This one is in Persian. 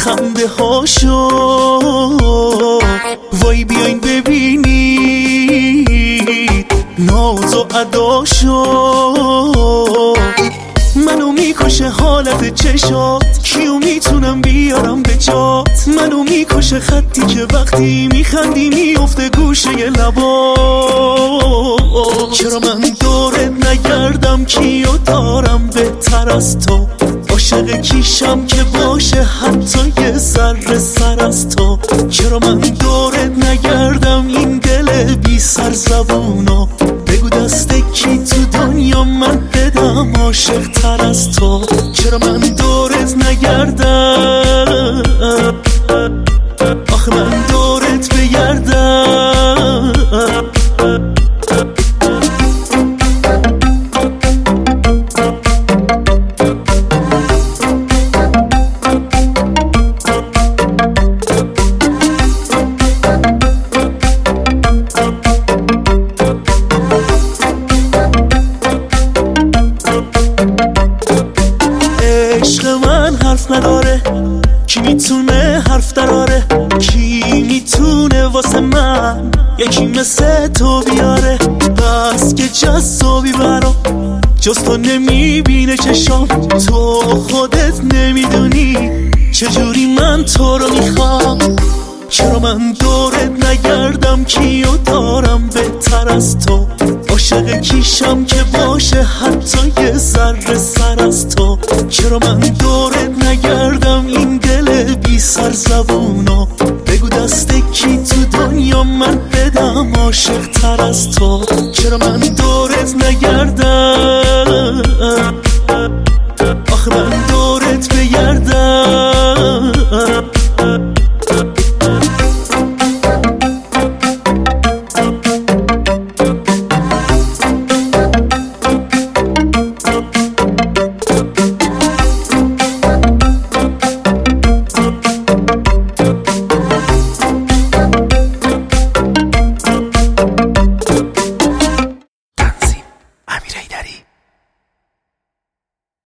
خنده هاشو وای بیاین ببینید ناز و اداشو منو میکشه حالت چشات کیو میتونم بیارم به جات منو میکشه خطی که وقتی میخندی میفته گوشه لبات چرا من دورت نگردم کیو دارم بهتر از تو عاشق کیشم که باشه حتی یه ذره سر از تو چرا من دورت نگردم این دل بی سر زبونو بگو دست کی تو دنیا من بدم عاشق تر از تو چرا من دورت نگردم آخه من دورت بگردم عشق من حرف نداره کی میتونه حرف دراره کی میتونه واسه من یکی مثل تو بیاره بس که جذابی برام جز تو نمیبینه چشام تو خودت نمیدونی چجوری من تو رو میخوام چرا من دورت نگردم کیو دارم بهتر از تو عاشق کیشم که باشه حتی یه ذره سر از تو چرا من دورت نگردم این دل بی سر زبونو بگو دست کی تو دنیا من بدم عاشق تر از تو چرا من دورت نگردم